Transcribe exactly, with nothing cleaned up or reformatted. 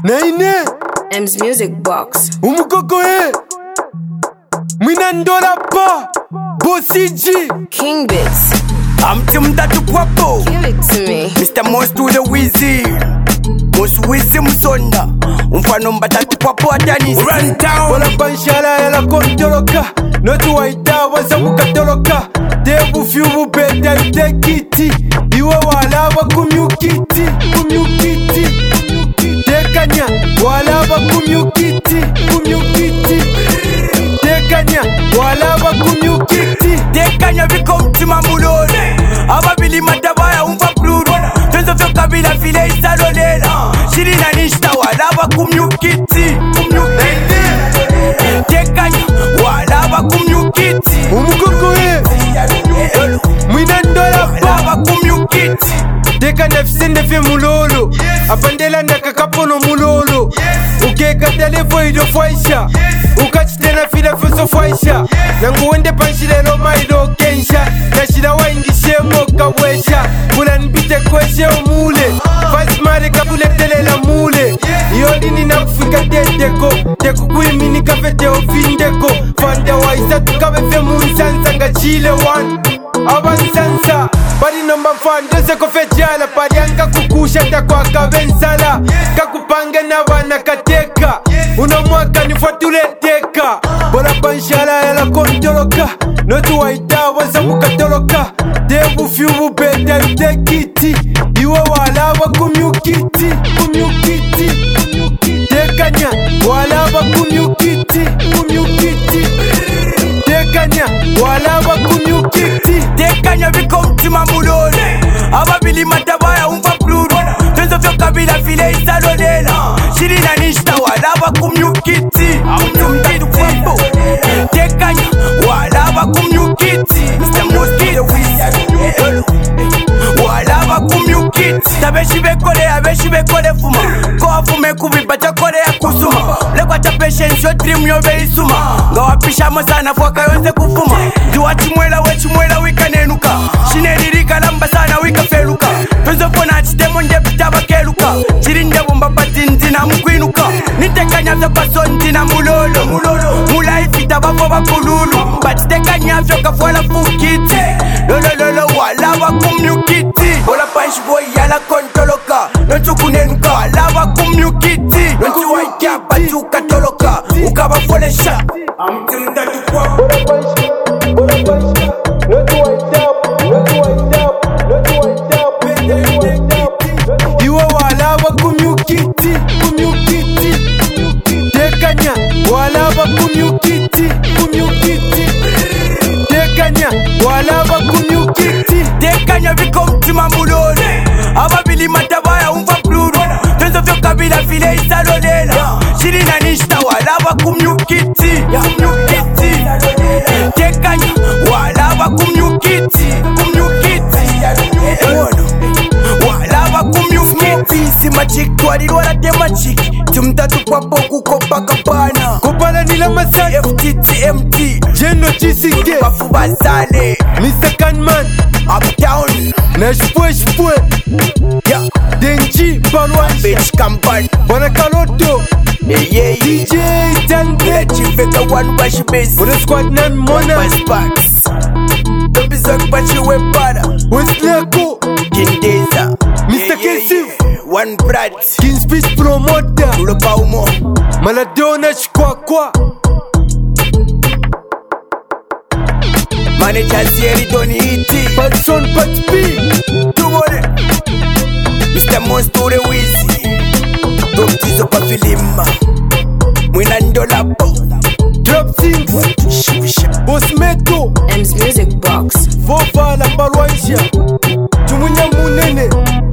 Naine M's Music Box. Umukoko e Mwina ndola pa Bossy-G King Bits. I'm Tim Datu Kwapo. Give it to me. Mister Most to the Wizzy. Most Wizzy Musonda. Umfano mbatatu Kwapo atani. Run down. Wala panshala yala kontoloka Notu waita waza mukatoloka Debu fiubu beta itekiti Iwe wala wa kumyukiti Kumyukiti Dekanya wala wa kumyukiti Kumyukiti Dekanya wala wa kumyukiti Dekanya viko mtima mulole Ababili matabaya umfa pluru Tenzo fyo kabila file isalolela Shirina nishta wala wa kumyukiti Kumyukiti Dekanya wala wa kumyukiti Umukoko e Mwina ndola pa Wala wa kumyukiti Deka nefisende fe mulolo Apandela ndaka kapono mulolo Ukeka telefo ido fwaisha Ukachitena fila foso fwaisha Nangu wende panshilelo maido kensha Nashila waingishe moka wesha Mula nipite kweshe omule Fasmare kabule telela mule Yodi nina ufika teteko Teku kuimini kafete ofindeko Fanda waisa tukawe fe munsansa nga chile one Avansansa Bari nomba mfando seko fejala Pari anka kukusha takwa kavensala Kakupange na wana kateka Uno mwaka nifuatule teka Bola panshala yala kontoloka Notu waita wansa mukatoloka Debu fiubu beta itekiti Iwe wala wa kumyukiti Kumyukiti Dekanya wala wa kumyukiti Kumyukiti Dekanya wala wa kumyukiti Dekanya viko mtima mulole Ababili matabaya umfa pluru Tenzo fyo kabila file isalolela Shirina nishta wala wa kumyukiti Mtumtatu Kwapo Dekanya wala wa kumyukiti Mister Most to the Wizzy Wala wa kumyukiti Tabeshi bekole abeshi bekole fuma Ko afume kubiba chakole ya kusuma Lekwa cha patience yo dream yo be isuma Nga wapisha masana fwaka yonze kufuma Diwa chimwela we chimwela wika nenuka Shineririka lamba sana wika feluka Penzo fona chitemo nje pitaba keluka Chirinde bumba pati ntina mkwinuka Nitekanya vyo paso ntina mulolo Mula ifita bafo bakululu Batitekanya vyo kafwala fukiti Lolo lolo wala wa kumyukiti Ola punch boy yala kontoloka Nontu kunenuka wala wa kumyukiti Nontu waikia batu katoloka Ukaba folesha I'm Tim Datu Kwapo. Bola pansha Notu waita Notu waita Notu waita Notu waita Iwe wala wa kumyukiti Kumyukiti Dekanya wala wa kumyukiti Kumyukiti Dekanya wala wa kumyukiti Dekanya viko mtima mulole Ababili matabaya umfa pluru Tenzo fyo kabila file isalolela Shirina nishta wala wa kumyukiti Kumyukiti Dekanya wala wa kumyukiti Kumyukiti Wala wa kumyukiti Sima chik tuwari wala tema chik Tumtatu Kwapo kukopa kapana Kopana nila masaki F T T M T Jeno G C K Bafu bazale Mister Canman Uptown Na shpwe shpwe Yeah Denji Barwansha Bitch Kampan Bwana Kaloto Yeah yeah D J Tangle Chiveka one wash base Bwana Squad Nan Mona My sparks Don't be suck but you way better Wesleko Kindeza Mister Kesif One brat King Speech Promoter Tulopa umo Maladona Shkwakwa Manager Sierra Tony Iti Patson Pat P Tumore Mister Most to the Wizzy Doktizo pa filima Mwina ndola po Drop Things Boss Meto M's Music Box. Vofa la Barwansha Tumunya Munene